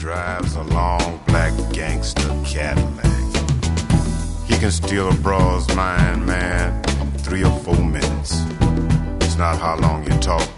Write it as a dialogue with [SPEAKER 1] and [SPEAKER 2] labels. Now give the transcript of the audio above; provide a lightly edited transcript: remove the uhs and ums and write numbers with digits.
[SPEAKER 1] drives a long black gangster Cadillac. He can steal a broad's mind, man, in 3 or 4 minutes. It's not how long you talk,